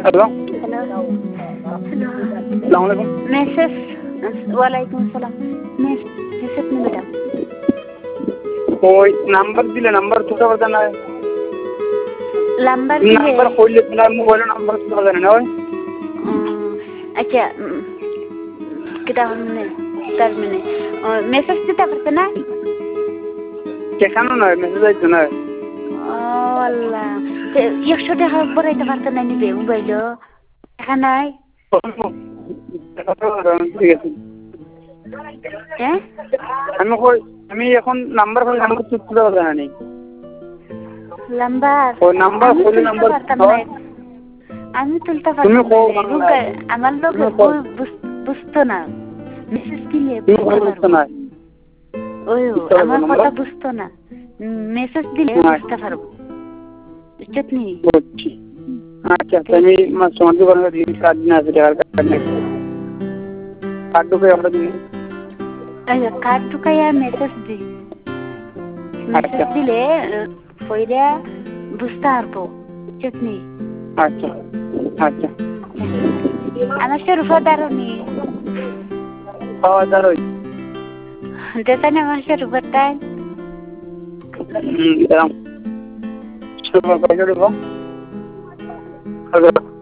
hello hello আসসালামু আলাইকুম message ওয়ালাইকুম আসসালাম মেসেজ में बेटा ওই নাম্বার দিলে নাম্বার তুলতে পারতেন না नंबर दिले নাম্বার কইলে তোমার মোবাইলে নাম্বার তুলতে পারতেন না ওই अच्छा किता हमने तार मैंने मेसेज दिता पड़ता ना কেখানো নয় মেসেজ আইতো না আল্লাহ 100 টাকা বড়াইতে পারতা না নিবে মোবাইল টাকা নাই ঠিক আছে হ্যাঁ আমি এখন নাম্বার কইলে নাম্বার তুলতে পারতেন না নাম্বার ওই নাম্বার কইলে নাম্বার আমি তুলতে পারতাম না আমার লোক বুঝতো না মেসেজ দিলে বুঝতে না ওই আমার কথা বুঝতো না মেসেজ দিলে বুঝতে পারবো বুঝছনি বুঝছি আচ্ছা তুমি সমাজে কোনো দিন কাজ না আছে টাকার কার্ড ঢুকে আমরা দিই কার্ড ঢুকাইয়া মেসেজ দিই মেসেজ দিলে পয়রা বুঝতে পারবো বুঝছনি আচ্ছা আচ্ছা আমার শরীফা দারুনি খাওয়া দাওয়া দেতা না আমার শরীফা তাই দাম শুরু করে দেবো